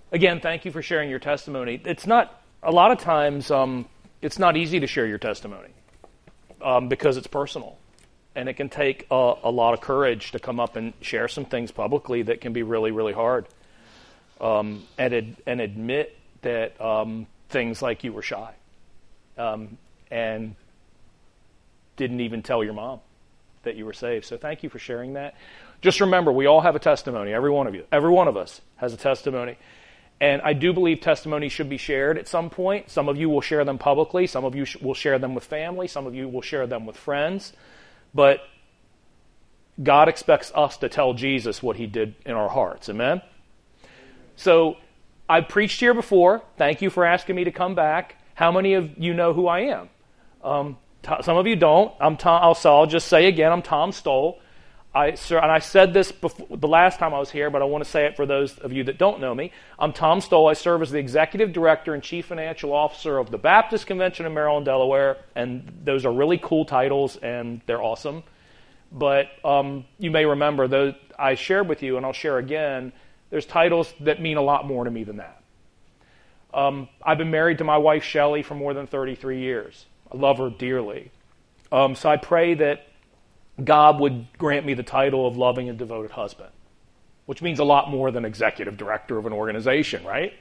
Again, thank you for sharing your testimony. It's not, a lot of times, it's not easy to share your testimony because it's personal. And it can take a lot of courage to come up and share some things publicly that can be really, really hard. And admit that things like you were shy and didn't even tell your mom that you were saved. So thank you for sharing that. Just remember, we all have a testimony, every one of you. Every one of us has a testimony. And I do believe testimonies should be shared at some point. Some of you will share them publicly. Some of you will share them with family. Some of you will share them with friends. But God expects us to tell Jesus what he did in our hearts. Amen? So I've preached here before. Thank you for asking me to come back. How many of you know who I am? Some of you don't. I'll just say again, I'm Tom Stoll. And I said this before, the last time I was here, but I want to say it for those of you that don't know me. I'm Tom Stoll. I serve as the Executive Director and Chief Financial Officer of the Baptist Convention in Maryland, Delaware, and those are really cool titles, and they're awesome. But you may remember, those I shared with you, and I'll share again, there's titles that mean a lot more to me than that. I've been married to my wife, Shelley, for more than 33 years. I love her dearly. So I pray that God would grant me the title of loving and devoted husband, which means a lot more than executive director of an organization, right?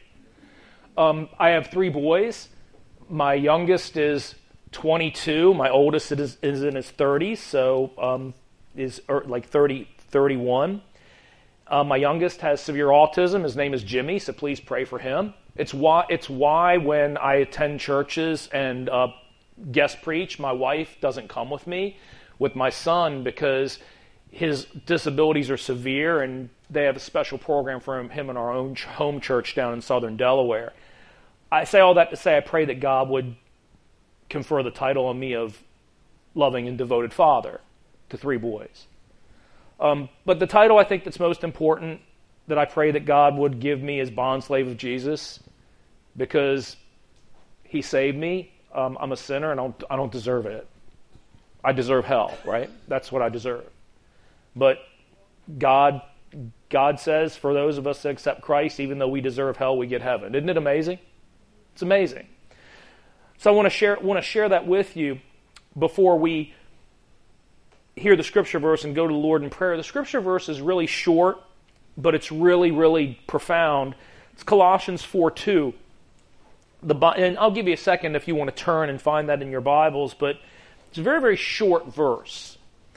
I have 3 boys. My youngest is 22. My oldest is in his 30s, so is like 31. My youngest has severe autism. His name is Jimmy, so please pray for him. It's why when I attend churches and guest preach, my wife doesn't come with me with my son because his disabilities are severe and they have a special program for him in our own home church down in southern Delaware. I say all that to say I pray that God would confer the title on me of loving and devoted father to 3 boys. But the title I think that's most important that I pray that God would give me is bondslave of Jesus, because he saved me. I'm a sinner and I don't deserve it. I deserve hell, right? That's what I deserve. But God says for those of us that accept Christ, even though we deserve hell, we get heaven. Isn't it amazing? It's amazing. So I want to share that with you before we hear the scripture verse and go to the Lord in prayer. The scripture verse is really short, but it's really, really profound. It's Colossians 4:2. And I'll give you a second if you want to turn and find that in your Bibles, but it's a very, very short verse.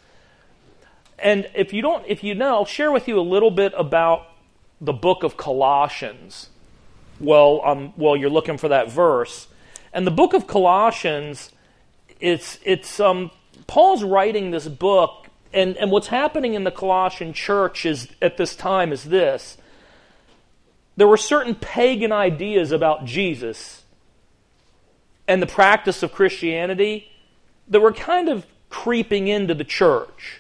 And if you know, I'll share with you a little bit about the book of Colossians while you're looking for that verse. And the book of Colossians, it's Paul's writing this book, and what's happening in the Colossian church at this time is this. There were certain pagan ideas about Jesus and the practice of Christianity that were kind of creeping into the church.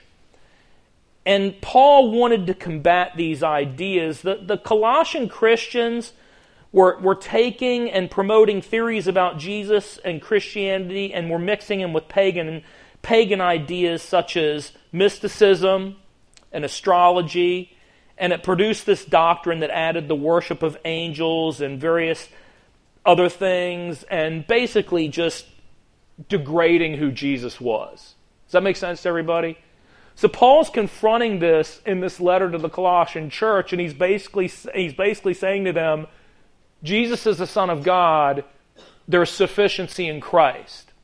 And Paul wanted to combat these ideas. The Colossian Christians were taking and promoting theories about Jesus and Christianity, and were mixing them with pagan ideas such as mysticism and astrology, and it produced this doctrine that added the worship of angels and various other things, and basically just degrading who Jesus was. Does that make sense to everybody? So Paul's confronting this in this letter to the Colossian church, and he's basically saying to them, Jesus is the Son of God. There's sufficiency in Christ.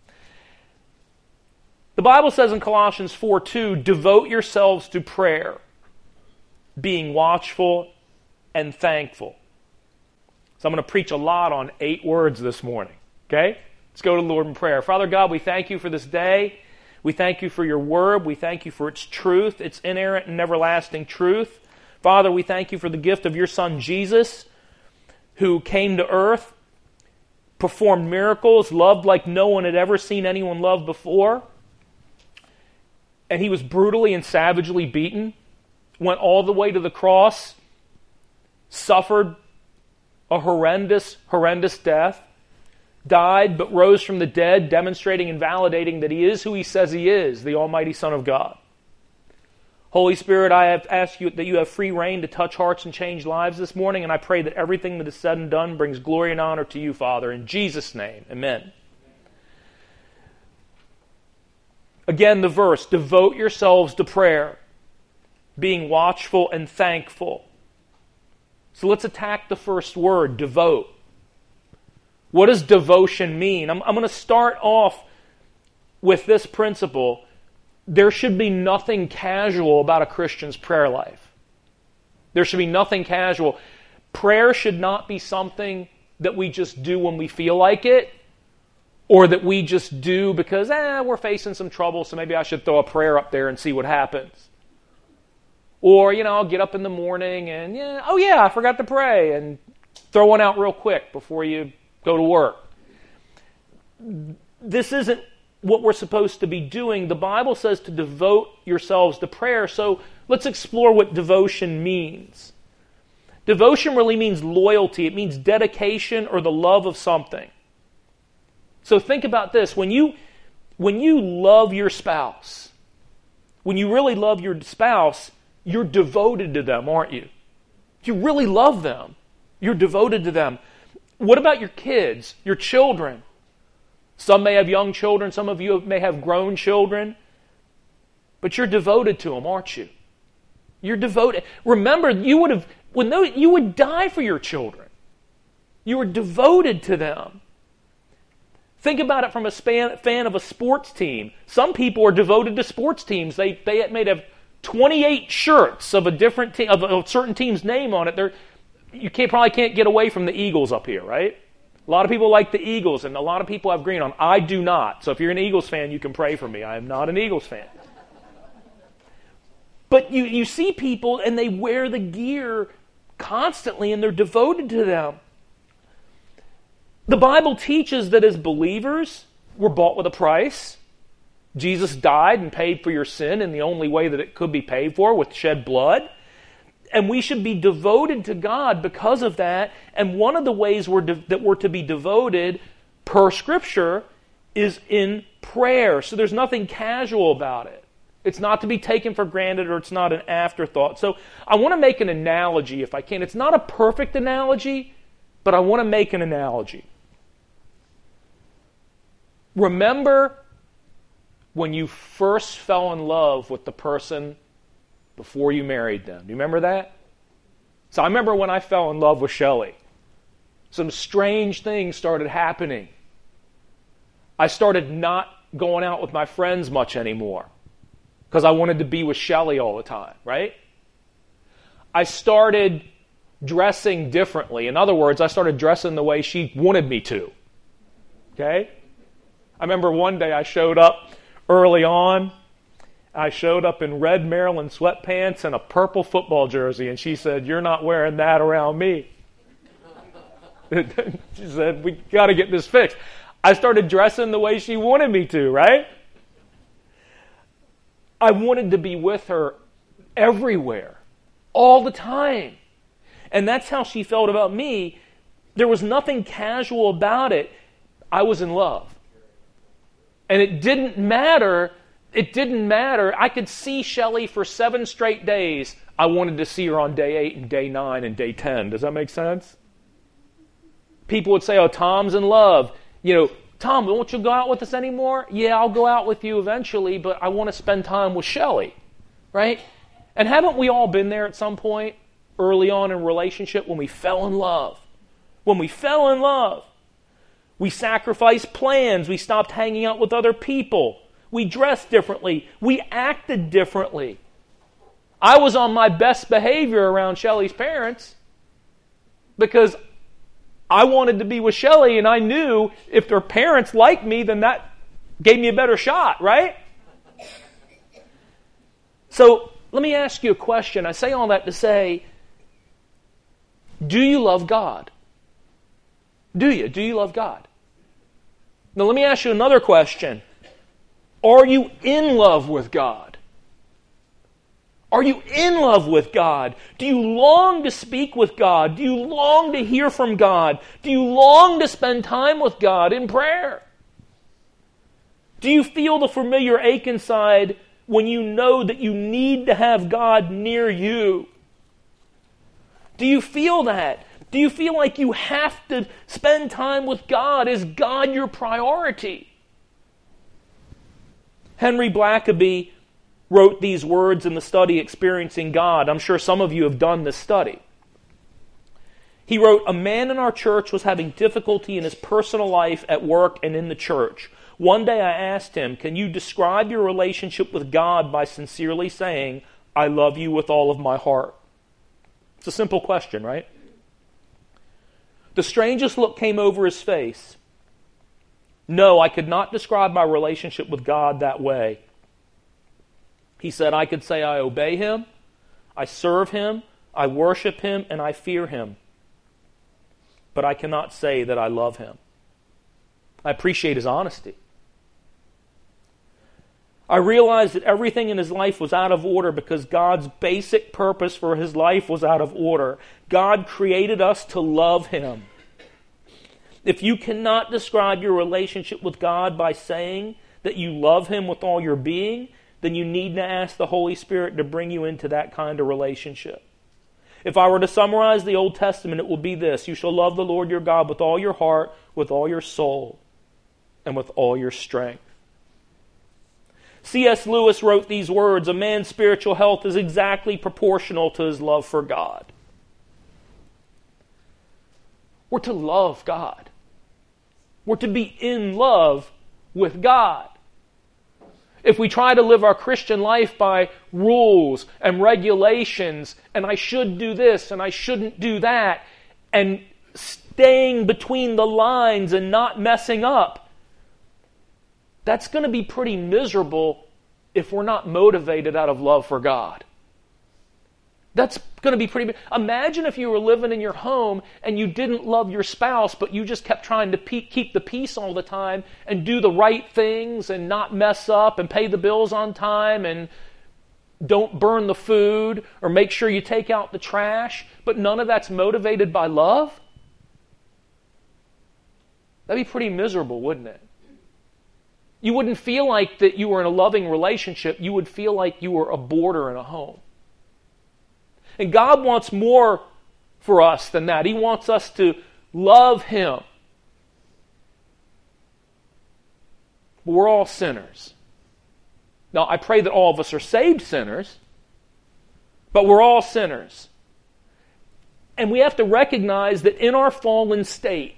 The Bible says in Colossians 4:2, devote yourselves to prayer, being watchful and thankful. So I'm going to preach a lot on 8 words this morning. Okay? Let's go to the Lord in prayer. Father God, we thank you for this day. We thank you for your word. We thank you for its truth, its inerrant and everlasting truth. Father, we thank you for the gift of your Son Jesus, who came to earth, performed miracles, loved like no one had ever seen anyone love before. And he was brutally and savagely beaten, went all the way to the cross, suffered a horrendous, horrendous death, died but rose from the dead, demonstrating and validating that he is who he says he is, the Almighty Son of God. Holy Spirit, I have asked you that you have free reign to touch hearts and change lives this morning, and I pray that everything that is said and done brings glory and honor to you, Father. In Jesus' name, amen. Again, the verse, devote yourselves to prayer, being watchful and thankful. So let's attack the first word, devote. What does devotion mean? I'm going to start off with this principle. There should be nothing casual about a Christian's prayer life. There should be nothing casual. Prayer should not be something that we just do when we feel like it, or that we just do because we're facing some trouble, so maybe I should throw a prayer up there and see what happens. Or, I'll get up in the morning and, I forgot to pray, and throw one out real quick before you go to work. This isn't what we're supposed to be doing. The Bible says to devote yourselves to prayer, so let's explore what devotion means. Devotion really means loyalty. It means dedication or the love of something. So think about this. When you love your spouse, when you really love your spouse, you're devoted to them, aren't you? If you really love them, you're devoted to them. What about your kids, your children? Some may have young children, some of you may have grown children, but you're devoted to them, aren't you? You're devoted. Remember, you would die for your children. You were devoted to them. Think about it from a fan of a sports team. Some people are devoted to sports teams. They may have 28 shirts of a different team, of a certain team's name on it. You probably can't get away from the Eagles up here, right? A lot of people like the Eagles, and a lot of people have green on. I do not. So if you're an Eagles fan, you can pray for me. I am not an Eagles fan. But you see people, and they wear the gear constantly, and they're devoted to them. The Bible teaches that as believers, we're bought with a price. Jesus died and paid for your sin in the only way that it could be paid for, with shed blood. And we should be devoted to God because of that. And one of the ways that we're to be devoted, per Scripture, is in prayer. So there's nothing casual about it. It's not to be taken for granted, or it's not an afterthought. So I want to make an analogy if I can. It's not a perfect analogy, but I want to make an analogy. Remember when you first fell in love with the person before you married them. Do you remember that? So I remember when I fell in love with Shelley. Some strange things started happening. I started not going out with my friends much anymore because I wanted to be with Shelley all the time, right? I started dressing differently. In other words, I started dressing the way she wanted me to. Okay? I remember one day I showed up early on. I showed up in red Maryland sweatpants and a purple football jersey, and she said, "You're not wearing that around me." She said, "We got to get this fixed." I started dressing the way she wanted me to, right? I wanted to be with her everywhere, all the time. And that's how she felt about me. There was nothing casual about it. I was in love. And it didn't matter. I could see Shelley for 7 straight days. I wanted to see her on day 8 and day 9 and day 10. Does that make sense? People would say, "Oh, Tom's in love. Tom, won't you go out with us anymore?" "Yeah, I'll go out with you eventually, but I want to spend time with Shelley." Right? And haven't we all been there at some point early on in a relationship when we fell in love? When we fell in love, we sacrificed plans. We stopped hanging out with other people. We dressed differently. We acted differently. I was on my best behavior around Shelley's parents because I wanted to be with Shelley, and I knew if their parents liked me, then that gave me a better shot, right? So let me ask you a question. I say all that to say, do you love God? Do you? Do you love God? Now let me ask you another question. Are you in love with God? Are you in love with God? Do you long to speak with God? Do you long to hear from God? Do you long to spend time with God in prayer? Do you feel the familiar ache inside when you know that you need to have God near you? Do you feel that? Do you feel like you have to spend time with God? Is God your priority? Henry Blackaby wrote these words in the study Experiencing God. I'm sure some of you have done this study. He wrote, "A man in our church was having difficulty in his personal life, at work, and in the church. One day I asked him, 'Can you describe your relationship with God by sincerely saying, I love you with all of my heart?'" It's a simple question, right? The strangest look came over his face. "No, I could not describe my relationship with God that way." He said, "I could say I obey Him, I serve Him, I worship Him, and I fear Him. But I cannot say that I love Him." I appreciate his honesty. I realized that everything in his life was out of order because God's basic purpose for his life was out of order. God created us to love Him. If you cannot describe your relationship with God by saying that you love Him with all your being, then you need to ask the Holy Spirit to bring you into that kind of relationship. If I were to summarize the Old Testament, it would be this: you shall love the Lord your God with all your heart, with all your soul, and with all your strength. C.S. Lewis wrote these words: "A man's spiritual health is exactly proportional to his love for God." We're to love God. We're to be in love with God. If we try to live our Christian life by rules and regulations, and I should do this and I shouldn't do that, and staying between the lines and not messing up, that's going to be pretty miserable if we're not motivated out of love for God. That's going to be pretty... Imagine if you were living in your home and you didn't love your spouse, but you just kept trying to keep the peace all the time and do the right things and not mess up and pay the bills on time and don't burn the food or make sure you take out the trash, but none of that's motivated by love. That'd be pretty miserable, wouldn't it? You wouldn't feel like that you were in a loving relationship. You would feel like you were a boarder in a home. And God wants more for us than that. He wants us to love Him. But we're all sinners. Now, I pray that all of us are saved sinners, but we're all sinners. And we have to recognize that in our fallen state,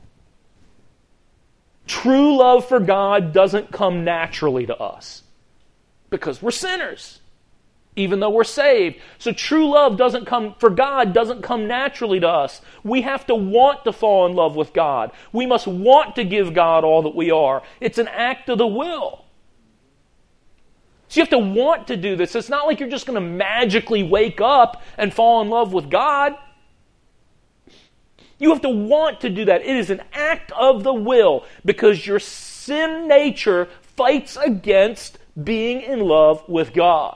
true love for God doesn't come naturally to us because we're sinners, even though we're saved. So true love for God doesn't come naturally to us. We have to want to fall in love with God. We must want to give God all that we are. It's an act of the will. So you have to want to do this. It's not like you're just going to magically wake up and fall in love with God. You have to want to do that. It is an act of the will because your sin nature fights against being in love with God.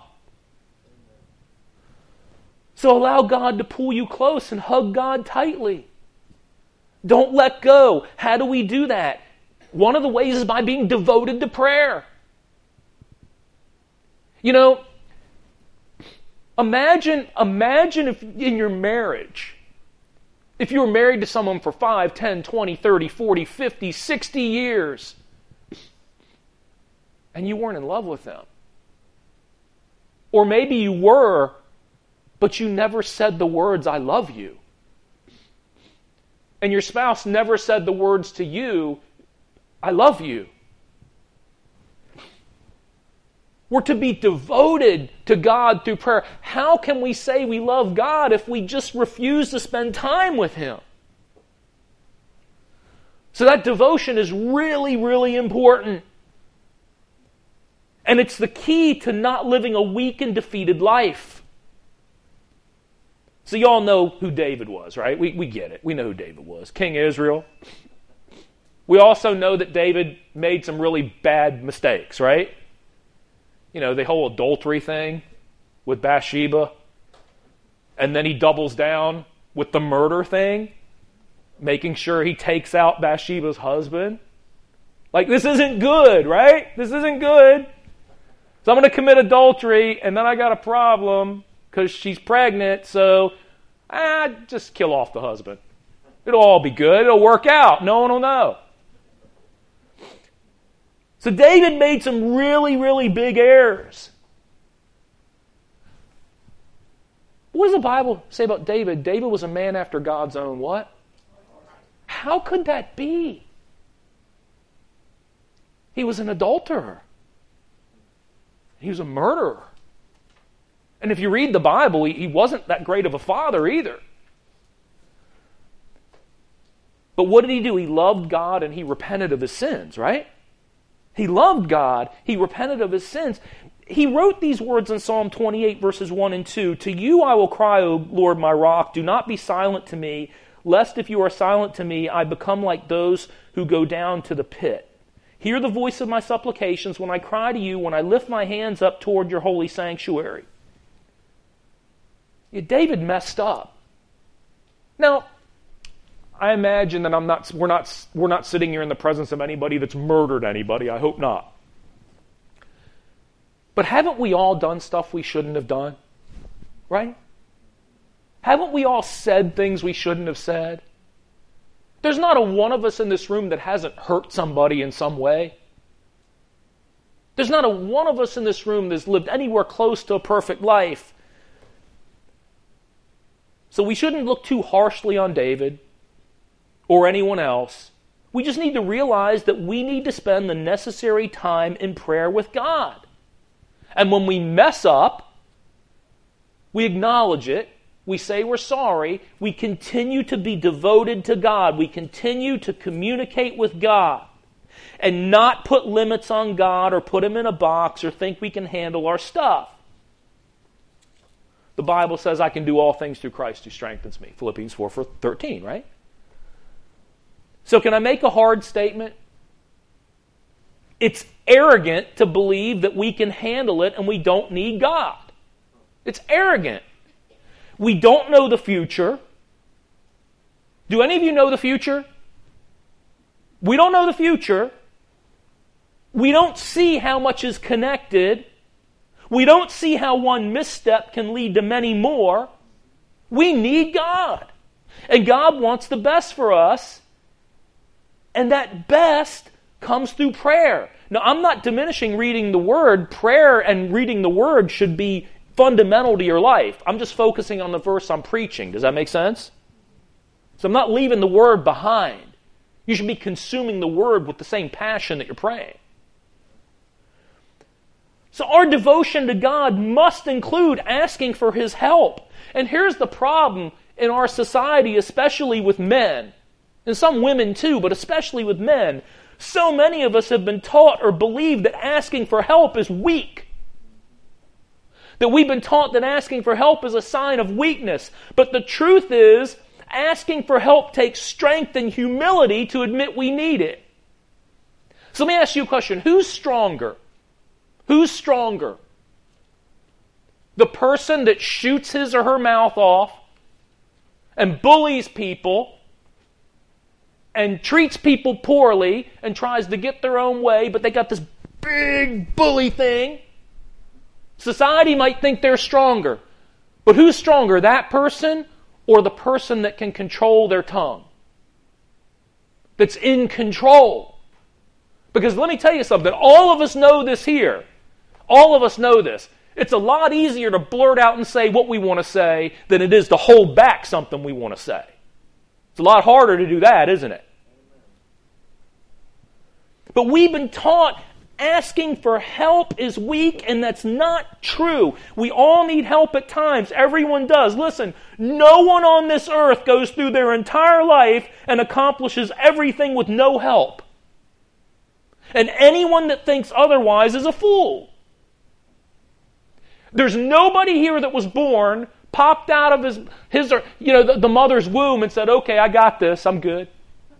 So allow God to pull you close and hug God tightly. Don't let go. How do we do that? One of the ways is by being devoted to prayer. You know, imagine if in your marriage, if you were married to someone for 5, 10, 20, 30, 40, 50, 60 years, and you weren't in love with them. Or maybe you were, but you never said the words, "I love you." And your spouse never said the words to you, "I love you." We're to be devoted to God through prayer. How can we say we love God if we just refuse to spend time with Him? So that devotion is really, really important. And it's the key to not living a weak and defeated life. So you all know who David was, right? We get it. We know who David was. King of Israel. We also know that David made some really bad mistakes, right? You know, the whole adultery thing with Bathsheba. And then he doubles down with the murder thing, making sure he takes out Bathsheba's husband. Like, this isn't good, right? This isn't good. So I'm going to commit adultery, and then I got a problem because she's pregnant, so just kill off the husband. It'll all be good. It'll work out. No one will know. So David made some really, really big errors. What does the Bible say about David? David was a man after God's own what? How could that be? He was an adulterer. He was a murderer. And if you read the Bible, he wasn't that great of a father either. But what did he do? He loved God and he repented of his sins, right? He loved God. He repented of his sins. He wrote these words in Psalm 28, verses 1 and 2. To you I will cry, O Lord, my rock. Do not be silent to me, lest if you are silent to me, I become like those who go down to the pit. Hear the voice of my supplications when I cry to you, when I lift my hands up toward your holy sanctuary. Yeah, David messed up. Now, I imagine that we're not sitting here in the presence of anybody that's murdered anybody. I hope not. But haven't we all done stuff we shouldn't have done? Right? Haven't we all said things we shouldn't have said? There's not a one of us in this room that hasn't hurt somebody in some way. There's not a one of us in this room that's lived anywhere close to a perfect life. So we shouldn't look too harshly on David or anyone else. We just need to realize that we need to spend the necessary time in prayer with God. And when we mess up, we acknowledge it. We say we're sorry. We continue to be devoted to God. We continue to communicate with God and not put limits on God or put Him in a box or think we can handle our stuff. The Bible says I can do all things through Christ who strengthens me. Philippians 4:13, right? So can I make a hard statement? It's arrogant to believe that we can handle it and we don't need God. It's arrogant. We don't know the future. Do any of you know the future? We don't know the future. We don't see how much is connected. We don't see how one misstep can lead to many more. We need God. And God wants the best for us. And that best comes through prayer. Now, I'm not diminishing reading the Word. Prayer and reading the Word should be fundamental to your life. I'm just focusing on the verse I'm preaching. Does that make sense? So I'm not leaving the Word behind. You should be consuming the Word with the same passion that you're praying. So our devotion to God must include asking for His help. And here's the problem in our society, especially with men, and some women too, but especially with men. So many of us have been taught or believed that asking for help is weak. That we've been taught that asking for help is a sign of weakness. But the truth is, asking for help takes strength and humility to admit we need it. So let me ask you a question. Who's stronger? Who's stronger? The person that shoots his or her mouth off and bullies people and treats people poorly and tries to get their own way, but they got this big bully thing? Society might think they're stronger. But who's stronger, that person or the person that can control their tongue? That's in control. Because let me tell you something. All of us know this here. All of us know this. It's a lot easier to blurt out and say what we want to say than it is to hold back something we want to say. It's a lot harder to do that, isn't it? But we've been taught asking for help is weak, and that's not true. We all need help at times. Everyone does. Listen, no one on this earth goes through their entire life and accomplishes everything with no help. And anyone that thinks otherwise is a fool. There's nobody here that was born, popped out of his or the mother's womb and said, "Okay, I got this. I'm good."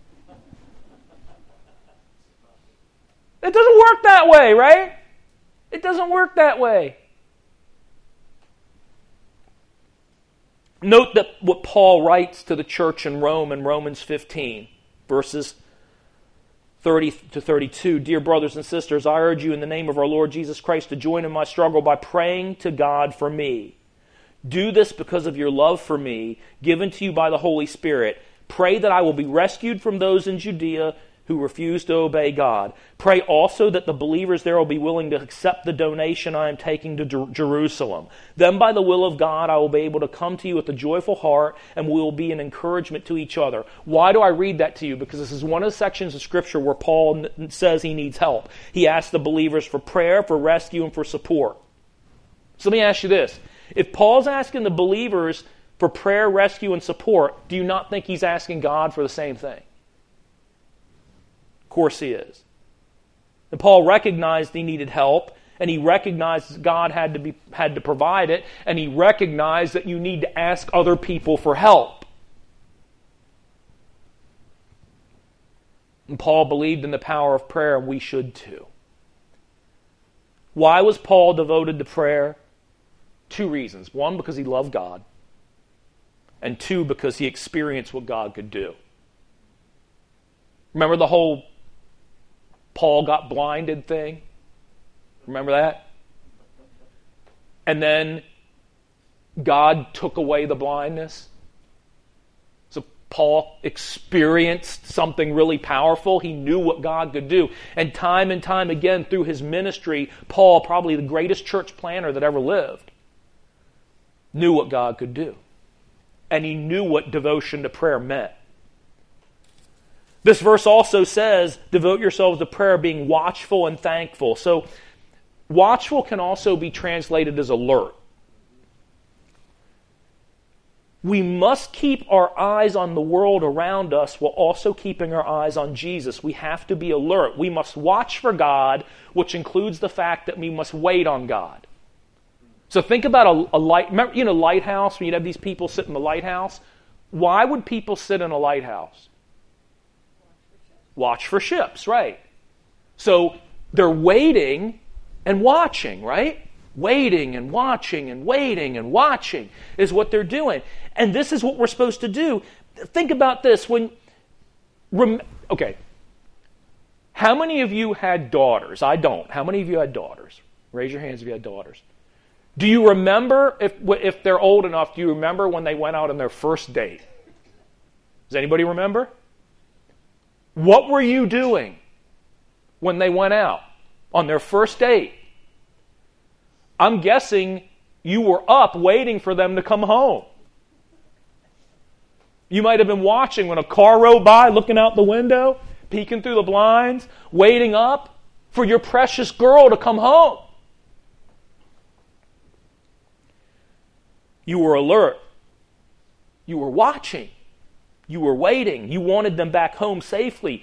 It doesn't work that way, right? It doesn't work that way. Note that what Paul writes to the church in Rome in Romans 15, verses 30 to 32, dear brothers and sisters, I urge you in the name of our Lord Jesus Christ to join in my struggle by praying to God for me. Do this because of your love for me, given to you by the Holy Spirit. Pray that I will be rescued from those in Judea who refuse to obey God. Pray also that the believers there will be willing to accept the donation I am taking to Jerusalem. Then by the will of God I will be able to come to you with a joyful heart, and we will be an encouragement to each other. Why do I read that to you? Because this is one of the sections of Scripture where Paul says he needs help. He asks the believers for prayer, for rescue, and for support. So let me ask you this. If Paul's asking the believers for prayer, rescue, and support, do you not think he's asking God for the same thing? Of course he is. And Paul recognized he needed help, and he recognized God had to provide it, and he recognized that you need to ask other people for help. And Paul believed in the power of prayer, and we should too. Why was Paul devoted to prayer? 2 reasons. 1, because he loved God. And 2, because he experienced what God could do. Remember the whole Paul got blinded thing? Remember that? And then God took away the blindness. So Paul experienced something really powerful. He knew what God could do. And time again through his ministry, Paul, probably the greatest church planner that ever lived, knew what God could do. And he knew what devotion to prayer meant. This verse also says, devote yourselves to prayer, being watchful and thankful. So, watchful can also be translated as alert. We must keep our eyes on the world around us while also keeping our eyes on Jesus. We have to be alert. We must watch for God, which includes the fact that we must wait on God. So think about a light. Remember, lighthouse, when you'd have these people sit in the lighthouse? Why would people sit in a lighthouse? Watch for ships, right. So they're waiting and watching, right? Waiting and watching and waiting and watching is what they're doing. And this is what we're supposed to do. Think about this. Okay. How many of you had daughters? I don't. How many of you had daughters? Raise your hands if you had daughters. Do you remember, if they're old enough, do you remember when they went out on their first date? Does anybody remember? What were you doing when they went out on their first date? I'm guessing you were up waiting for them to come home. You might have been watching when a car rode by, looking out the window, peeking through the blinds, waiting up for your precious girl to come home. You were alert. You were watching. You were waiting. You wanted them back home safely.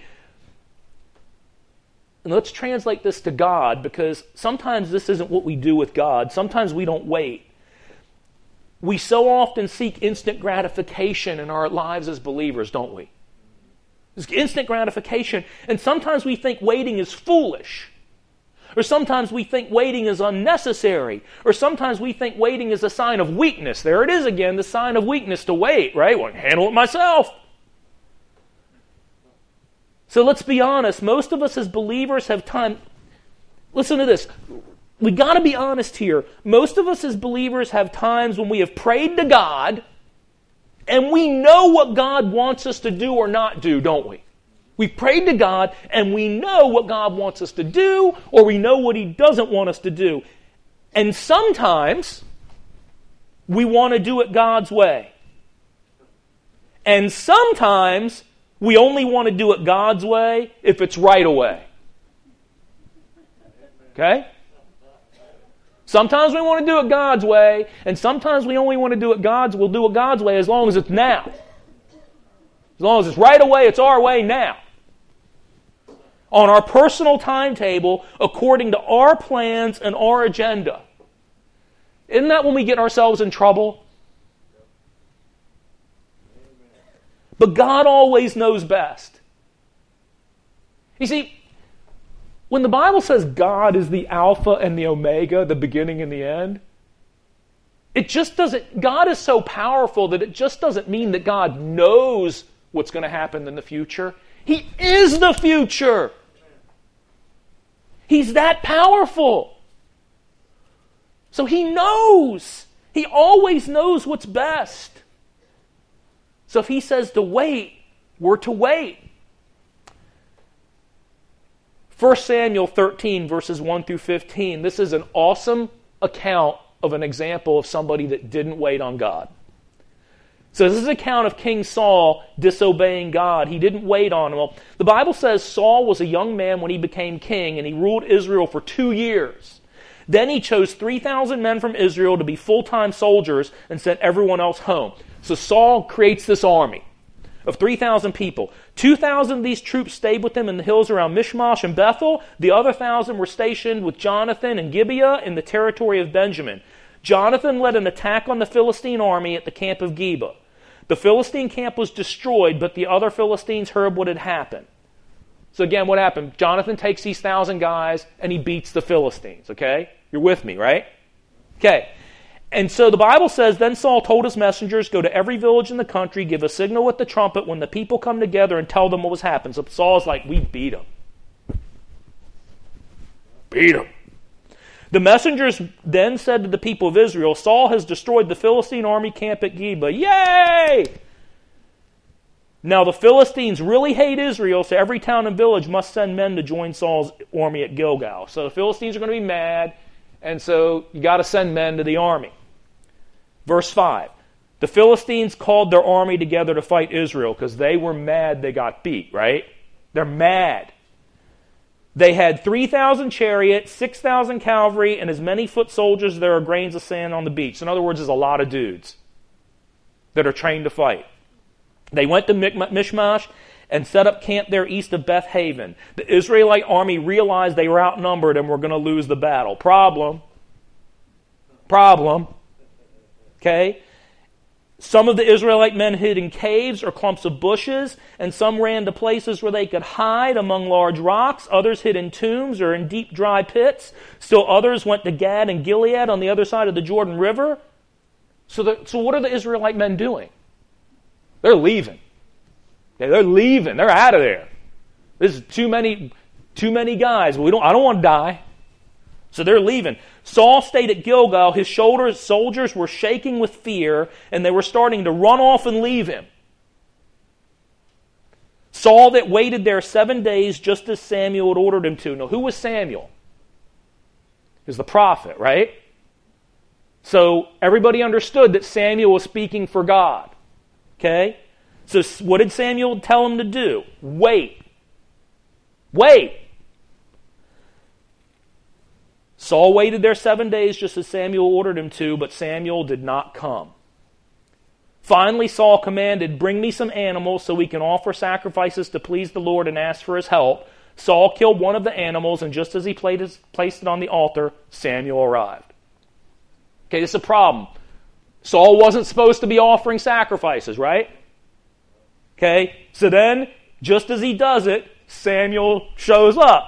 And let's translate this to God, because sometimes this isn't what we do with God. Sometimes we don't wait. We so often seek instant gratification in our lives as believers, don't we? It's instant gratification. And sometimes we think waiting is foolish. Or sometimes we think waiting is unnecessary. Or sometimes we think waiting is a sign of weakness. There it is again, the sign of weakness to wait, right? Well, I can handle it myself. So let's be honest. Most of us as believers have time. Listen to this. We got to be honest here. Most of us as believers have times when we have prayed to God and we know what God wants us to do or not do, don't we? We've prayed to God and we know what God wants us to do, or we know what He doesn't want us to do. And sometimes we want to do it God's way. And sometimes we only want to do it God's way if it's right away. Okay? Sometimes we want to do it God's way, and sometimes we only want to do it we'll do it God's way as long as it's now. As long as it's right away, it's our way now. On our personal timetable, according to our plans and our agenda. Isn't that when we get ourselves in trouble? But God always knows best. You see, when the Bible says God is the Alpha and the Omega, the beginning and the end, it just doesn't, God is so powerful that it just doesn't mean that God knows what's going to happen in the future. He is the future. He's that powerful. So he knows. He always knows what's best. So if he says to wait, we're to wait. 1 Samuel 13, verses 1 through 15. This is an awesome account of an example of somebody that didn't wait on God. So this is an account of King Saul disobeying God. He didn't wait on him. Well, the Bible says Saul was a young man when he became king, and he ruled Israel for 2 years. Then he chose 3,000 men from Israel to be full-time soldiers and sent everyone else home. So Saul creates this army of 3,000 people. 2,000 of these troops stayed with him in the hills around Michmash and Bethel. The other 1,000 were stationed with Jonathan in Gibeah in the territory of Benjamin. Jonathan led an attack on the Philistine army at the camp of Geba. The Philistine camp was destroyed, but the other Philistines heard what had happened. So again, what happened? Jonathan takes these 1,000 guys and he beats the Philistines, okay? You're with me, right? Okay. And so the Bible says, then Saul told his messengers, go to every village in the country, give a signal with the trumpet when the people come together and tell them what was happened. So Saul's like, we beat them. Beat them. The messengers then said to the people of Israel, Saul has destroyed the Philistine army camp at Geba. Yay! Now the Philistines really hate Israel, so every town and village must send men to join Saul's army at Gilgal. So the Philistines are going to be mad, and so you got to send men to the army. Verse 5. The Philistines called their army together to fight Israel because they were mad they got beat, right? They're mad. They had 3,000 chariots, 6,000 cavalry, and as many foot soldiers as there are grains of sand on the beach. In other words, there's a lot of dudes that are trained to fight. They went to Michmash and set up camp there east of Beth Haven. The Israelite army realized they were outnumbered and were going to lose the battle. Problem. Okay? Some of the Israelite men hid in caves or clumps of bushes, and some ran to places where they could hide among large rocks. Others hid in tombs or in deep, dry pits. Still others went to Gad and Gilead on the other side of the Jordan River. So what are the Israelite men doing? They're leaving. Okay, they're leaving. They're out of there. This is too many guys. I don't want to die. So they're leaving. Saul stayed at Gilgal. His soldiers were shaking with fear, and they were starting to run off and leave him. Saul that waited there 7 days, just as Samuel had ordered him to. Now, who was Samuel? He was the prophet, right? So everybody understood that Samuel was speaking for God. Okay? So what did Samuel tell him to do? Wait. Wait. Saul waited there 7 days just as Samuel ordered him to, but Samuel did not come. Finally, Saul commanded, bring me some animals so we can offer sacrifices to please the Lord and ask for his help. Saul killed one of the animals, and just as he placed it on the altar, Samuel arrived. Okay, this is a problem. Saul wasn't supposed to be offering sacrifices, right? Okay, so then, just as he does it, Samuel shows up.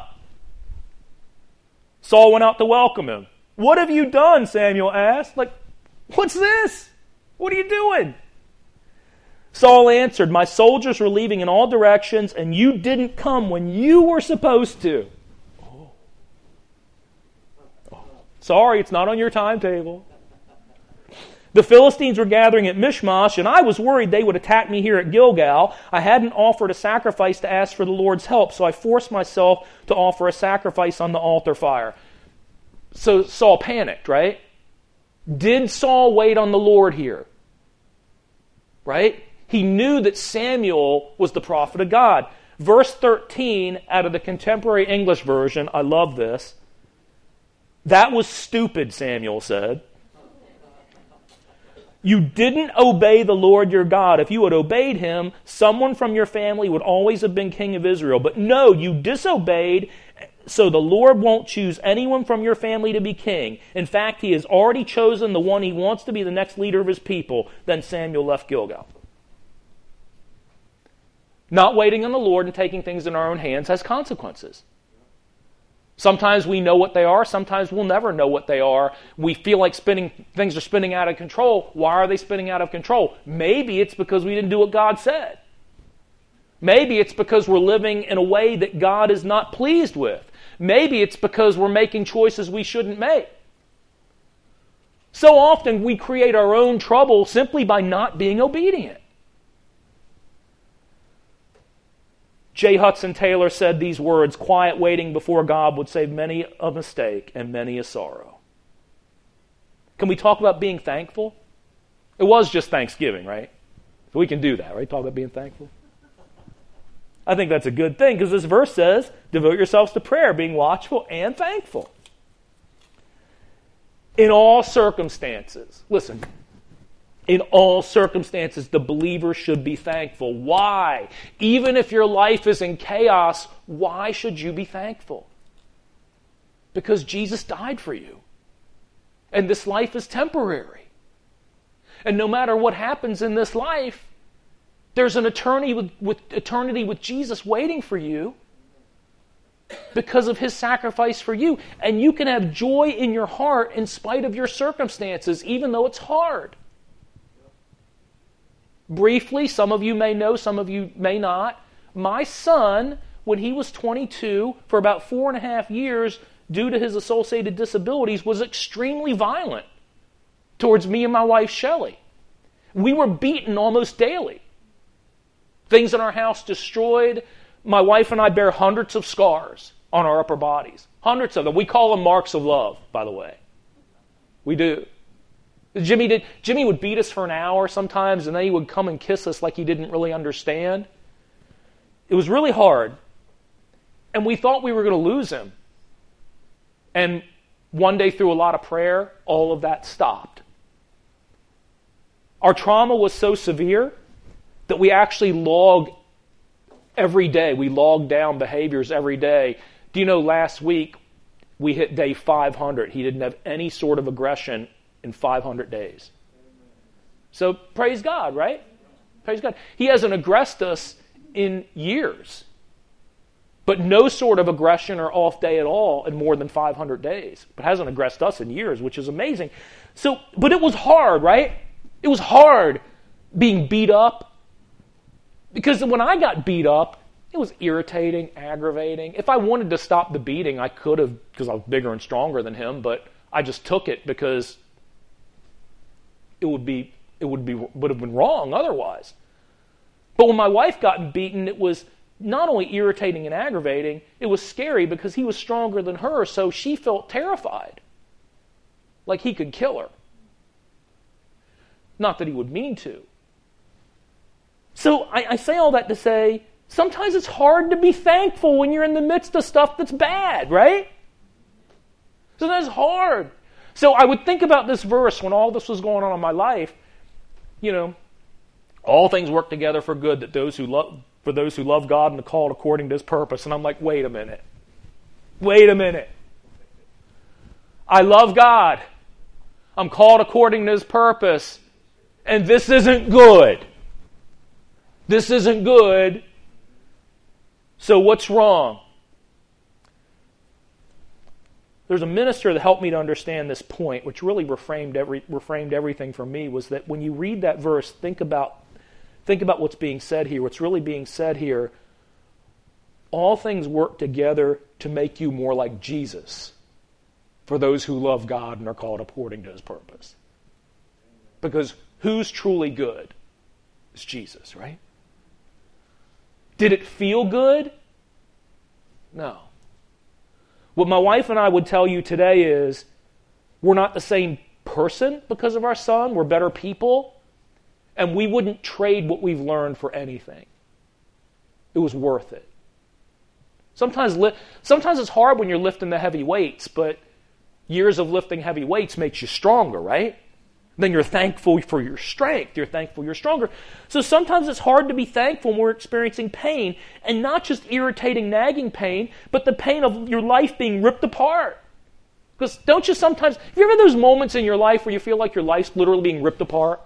Saul went out to welcome him. What have you done? Samuel asked. What's this? What are you doing? Saul answered, my soldiers were leaving in all directions, and you didn't come when you were supposed to. Oh. Sorry, it's not on your timetable. The Philistines were gathering at Michmash, and I was worried they would attack me here at Gilgal. I hadn't offered a sacrifice to ask for the Lord's help, so I forced myself to offer a sacrifice on the altar fire. So Saul panicked, right? Did Saul wait on the Lord here? Right? He knew that Samuel was the prophet of God. Verse 13 out of the Contemporary English Version, I love this. That was stupid, Samuel said. You didn't obey the Lord your God. If you had obeyed him, someone from your family would always have been king of Israel. But no, you disobeyed, so the Lord won't choose anyone from your family to be king. In fact, he has already chosen the one he wants to be the next leader of his people. Then Samuel left Gilgal. Not waiting on the Lord and taking things in our own hands has consequences. Sometimes we know what they are. Sometimes we'll never know what they are. We feel like things are spinning out of control. Why are they spinning out of control? Maybe it's because we didn't do what God said. Maybe it's because we're living in a way that God is not pleased with. Maybe it's because we're making choices we shouldn't make. So often we create our own trouble simply by not being obedient. J. Hudson Taylor said these words, "Quiet waiting before God would save many a mistake and many a sorrow." Can we talk about being thankful? It was just Thanksgiving, right? So we can do that, right? Talk about being thankful. I think that's a good thing because this verse says, devote yourselves to prayer, being watchful and thankful. In all circumstances, listen, in all circumstances, the believer should be thankful. Why? Even if your life is in chaos, why should you be thankful? Because Jesus died for you. And this life is temporary. And no matter what happens in this life, there's an eternity with Jesus waiting for you because of his sacrifice for you. And you can have joy in your heart in spite of your circumstances, even though it's hard. Briefly, some of you may know, some of you may not. My son, when he was 22, for about 4.5 years, due to his associated disabilities, was extremely violent towards me and my wife, Shelley. We were beaten almost daily. Things in our house destroyed. My wife and I bear hundreds of scars on our upper bodies. Hundreds of them. We call them marks of love, by the way. We do. Jimmy would beat us for an hour sometimes, and then he would come and kiss us like he didn't really understand. It was really hard. And we thought we were going to lose him. And one day, through a lot of prayer, all of that stopped. Our trauma was so severe that we actually logged every day. We logged down behaviors every day. Do you know last week we hit day 500? He didn't have any sort of aggression in 500 days. So praise God, right? Praise God. He hasn't aggressed us in years. But no sort of aggression or off day at all in more than 500 days. But hasn't aggressed us in years, which is amazing. So, but it was hard, right? It was hard being beat up. Because when I got beat up, it was irritating, aggravating. If I wanted to stop the beating, I could have, because I was bigger and stronger than him, but I just took it because it would have been wrong otherwise. But when my wife got beaten, it was not only irritating and aggravating, it was scary because he was stronger than her, so she felt terrified. Like he could kill her. Not that he would mean to. So I say all that to say, sometimes it's hard to be thankful when you're in the midst of stuff that's bad, right? Sometimes it's hard. So I would think about this verse when all this was going on in my life. You know, all things work together for good that those who love God and are called according to his purpose. And I'm like, wait a minute. I love God. I'm called according to his purpose. And this isn't good. This isn't good. So what's wrong? There's a minister that helped me to understand this point, which really reframed everything for me, was that when you read that verse, think about what's being said here. What's really being said here, all things work together to make you more like Jesus for those who love God and are called according to his purpose. Because who's truly good? It's Jesus, right? Did it feel good? No. What my wife and I would tell you today is we're not the same person because of our son. We're better people. And we wouldn't trade what we've learned for anything. It was worth it. Sometimes it's hard when you're lifting the heavy weights, but years of lifting heavy weights makes you stronger, right? Then you're thankful for your strength. You're thankful you're stronger. So sometimes it's hard to be thankful when we're experiencing pain, and not just irritating, nagging pain, but the pain of your life being ripped apart. Because don't you sometimes, have you ever those moments in your life where you feel like your life's literally being ripped apart?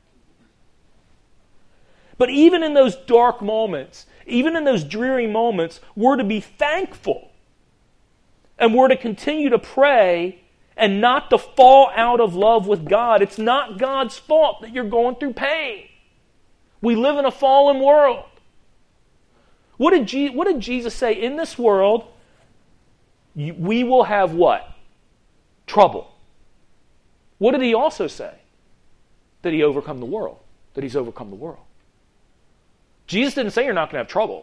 But even in those dark moments, even in those dreary moments, we're to be thankful. And we're to continue to pray and not to fall out of love with God. It's not God's fault that you're going through pain. We live in a fallen world. What did Jesus say? In this world, we will have what? Trouble. What did he also say? That he overcome the world. That he's overcome the world. Jesus didn't say you're not going to have trouble.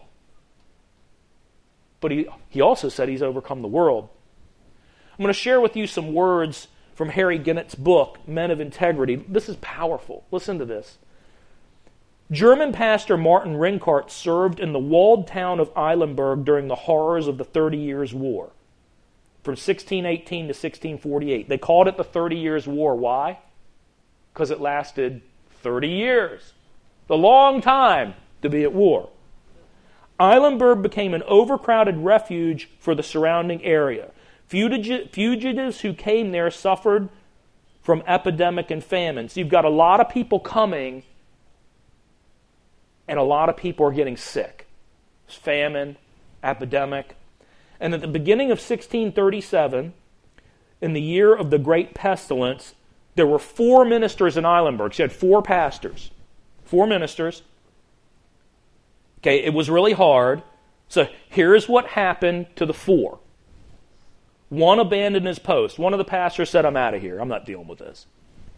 But he also said he's overcome the world. I'm going to share with you some words from Harry Gennett's book, Men of Integrity. This is powerful. Listen to this. German pastor Martin Rinkart served in the walled town of Eilenburg during the horrors of the 30 Years' War, from 1618 to 1648. They called it the 30 Years' War. Why? Because it lasted 30 years. A long time to be at war. Eilenburg became an overcrowded refuge for the surrounding area. Fugitives who came there suffered from epidemic and famine. So you've got a lot of people coming, and a lot of people are getting sick. There's famine, epidemic. And at the beginning of 1637, in the year of the Great Pestilence, there were 4 ministers in Eilenburg. So you had 4 pastors, 4 ministers. Okay, it was really hard. So here's what happened to the 4. One abandoned his post. One of the pastors said, I'm out of here. I'm not dealing with this.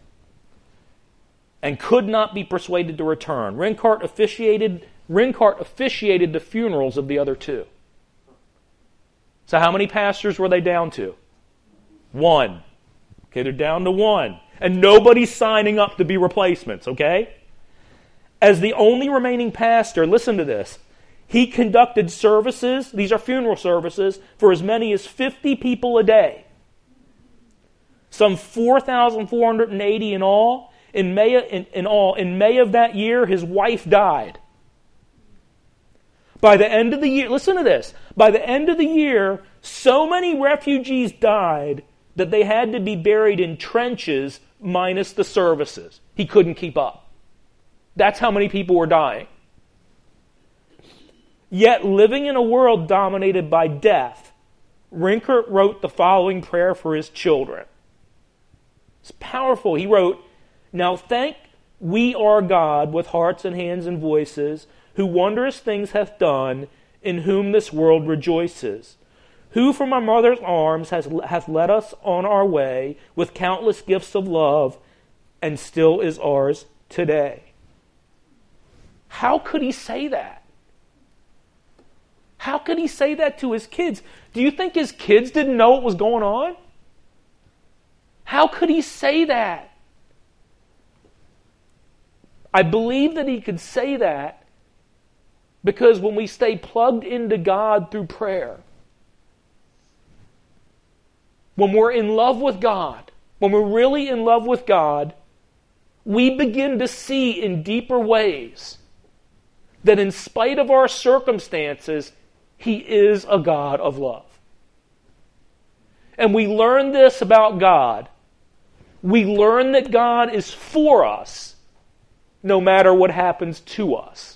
And could not be persuaded to return. Rinkart officiated the funerals of the other 2. So how many pastors were they down to? 1. Okay, they're down to 1. And nobody's signing up to be replacements, okay? As the only remaining pastor, listen to this, he conducted services, these are funeral services, for as many as 50 people a day. Some 4,480 in all. In May of that year, his wife died. By the end of the year, listen to this, by the end of the year, so many refugees died that they had to be buried in trenches minus the services. He couldn't keep up. That's how many people were dying. Yet, living in a world dominated by death, Rinkart wrote the following prayer for his children. It's powerful. He wrote, Now thank we our God with hearts and hands and voices, who wondrous things hath done, in whom this world rejoices, who from our mother's arms hath led us on our way with countless gifts of love, and still is ours today. How could he say that? How could he say that to his kids? Do you think his kids didn't know what was going on? How could he say that? I believe that he could say that because when we stay plugged into God through prayer, when we're in love with God, when we're really in love with God, we begin to see in deeper ways that in spite of our circumstances, He is a God of love. And we learn this about God. We learn that God is for us no matter what happens to us.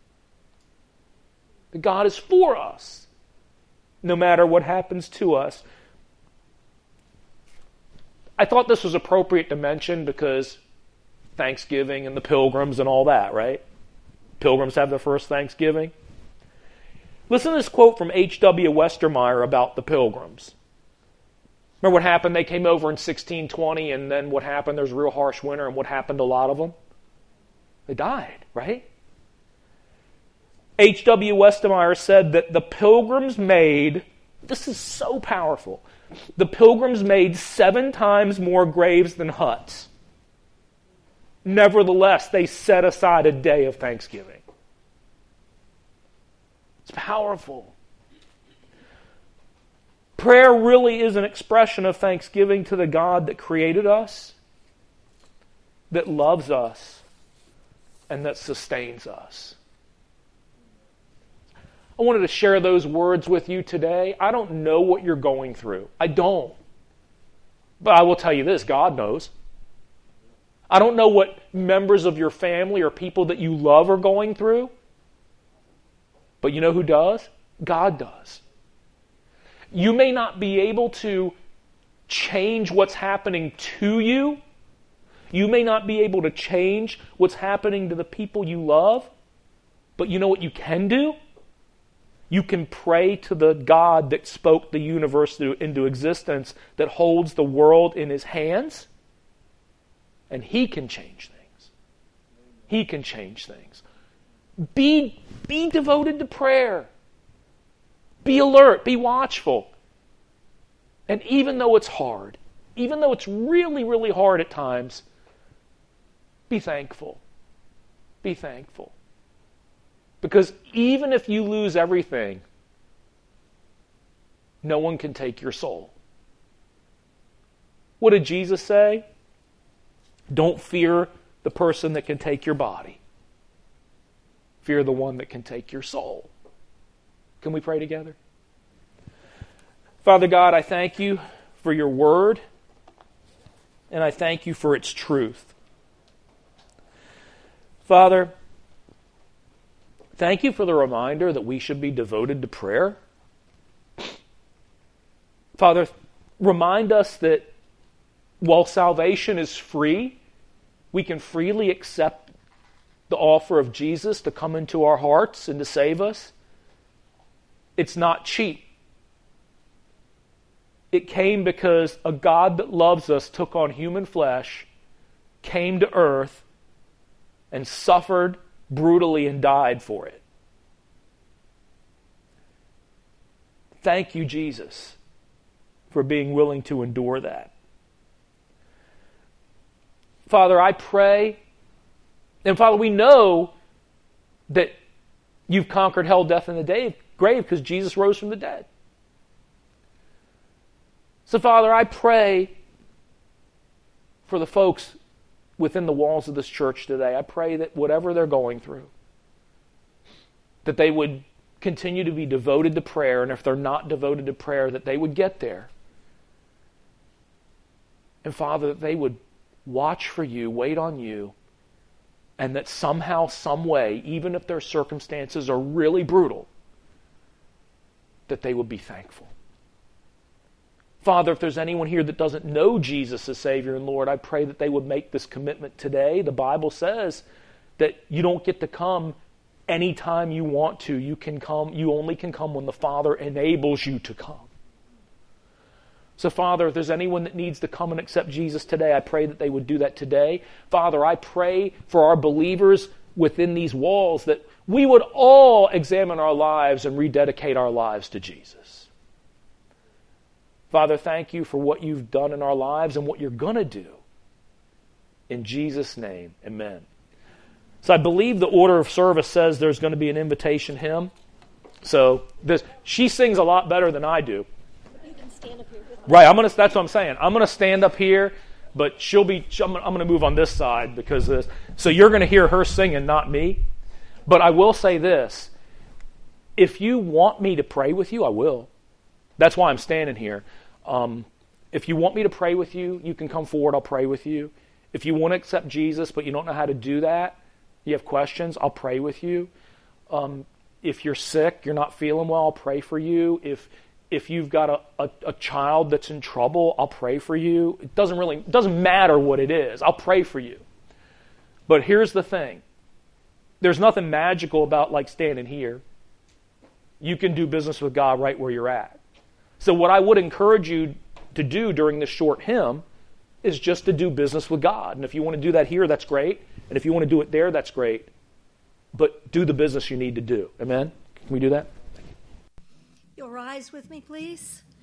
That God is for us no matter what happens to us. I thought this was appropriate to mention because Thanksgiving and the Pilgrims and all that, right? Pilgrims have their first Thanksgiving. Listen to this quote from H.W. Westermeyer about the Pilgrims. Remember what happened? They came over in 1620, and then what happened? There's a real harsh winter, and what happened to a lot of them? They died, right? H.W. Westermeyer said that the Pilgrims made, this is so powerful, the Pilgrims made 7 times more graves than huts. Nevertheless, they set aside a day of Thanksgiving. It's powerful. Prayer really is an expression of thanksgiving to the God that created us, that loves us, and that sustains us. I wanted to share those words with you today. I don't know what you're going through. I don't. But I will tell you this, God knows. I don't know what members of your family or people that you love are going through. But you know who does? God does. You may not be able to change what's happening to you. You may not be able to change what's happening to the people you love. But you know what you can do? You can pray to the God that spoke the universe into existence, that holds the world in his hands, and he can change things. He can change things. Be devoted to prayer. Be alert. Be watchful. And even though it's hard, even though it's really, really hard at times, be thankful. Be thankful. Because even if you lose everything, no one can take your soul. What did Jesus say? Don't fear the person that can take your body. Fear the one that can take your soul. Can we pray together? Father God, I thank you for your word, and I thank you for its truth. Father, thank you for the reminder that we should be devoted to prayer. Father, remind us that while salvation is free, we can freely accept the offer of Jesus to come into our hearts and to save us. It's not cheap. It came because a God that loves us took on human flesh, came to earth, and suffered brutally and died for it. Thank you, Jesus, for being willing to endure that. Father, I pray, and Father, we know that you've conquered hell, death, and the grave because Jesus rose from the dead. So, Father, I pray for the folks within the walls of this church today. I pray that whatever they're going through, that they would continue to be devoted to prayer, and if they're not devoted to prayer, that they would get there. And Father, that they would watch for you, wait on you, and that somehow, some way, even if their circumstances are really brutal, that they would be thankful. Father, if there's anyone here that doesn't know Jesus as Savior and Lord, I pray that they would make this commitment today. The Bible says that you don't get to come anytime you want to. You only can come when the Father enables you to come. So, Father, if there's anyone that needs to come and accept Jesus today, I pray that they would do that today. Father, I pray for our believers within these walls that we would all examine our lives and rededicate our lives to Jesus. Father, thank you for what you've done in our lives and what you're going to do. In Jesus' name, amen. So I believe the order of service says there's going to be an invitation hymn. So she sings a lot better than I do. You can stand up here. Right, that's what I'm saying. I'm going to stand up here, but I'm going to move on this side because of this. So you're going to hear her singing, not me. But I will say this. If you want me to pray with you, I will. That's why I'm standing here. If you want me to pray with you, you can come forward. I'll pray with you. If you want to accept Jesus, but you don't know how to do that, you have questions, I'll pray with you. If you're sick, you're not feeling well, I'll pray for you. If you've got a child that's in trouble, I'll pray for you. It doesn't matter what it is. I'll pray for you. But here's the thing. There's nothing magical about like standing here. You can do business with God right where you're at. So what I would encourage you to do during this short hymn is just to do business with God. And if you want to do that here, that's great. And if you want to do it there, that's great. But do the business you need to do. Amen? Can we do that? You'll rise with me, please.